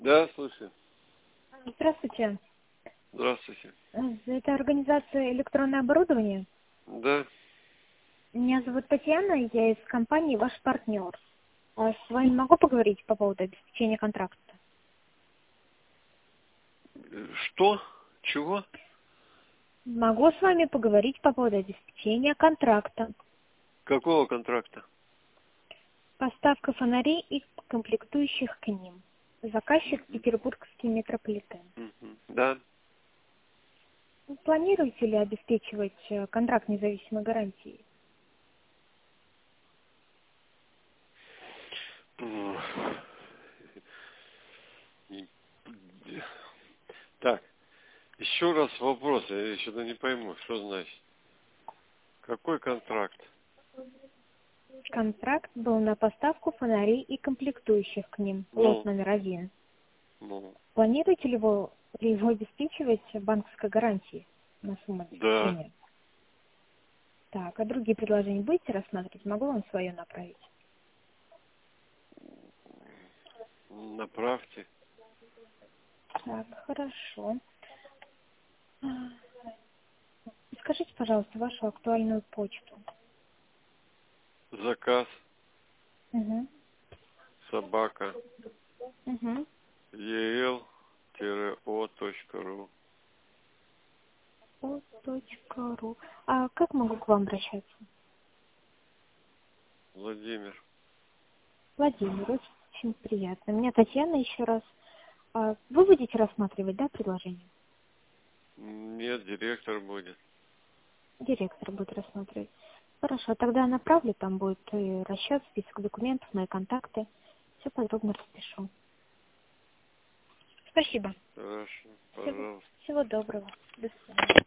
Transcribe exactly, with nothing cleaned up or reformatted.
Да, слушай. Здравствуйте. Здравствуйте. Это организация «Электронное оборудование». Да. Меня зовут Татьяна, я из компании «Ваш партнер». А с вами могу поговорить по поводу обеспечения контракта? Что? Чего? Могу с вами поговорить по поводу обеспечения контракта. Какого контракта? Поставка фонарей и комплектующих к ним. Заказчик Мгм. петербургский метрополитен. Мгм. Да. Планируете ли обеспечивать э, контракт независимой гарантией? М. Так, еще раз вопрос, я что-то не пойму, что значит. Какой контракт? Контракт был на поставку фонарей и комплектующих к ним. Лот Ну, номер один. ну, Планируете ли его, ли его обеспечивать банковской гарантией на сумму да. обеспечения? Так, а другие предложения будете рассматривать? Могу вам свое направить? Направьте. Так, хорошо. А, Скажите, пожалуйста, вашу актуальную почту. Заказ Угу. собака Угу. ел о точка ру. о.ру. А как могу к вам обращаться? Владимир. Владимир, очень приятно. Меня Татьяна еще раз. А вы будете рассматривать, да, предложение? Нет, директор будет. Директор будет рассматривать. Хорошо, тогда направлю, там будет и расчет, список документов, мои контакты. Все подробно распишу. Спасибо. Хорошо, Всего, пожалуйста. всего доброго. До свидания.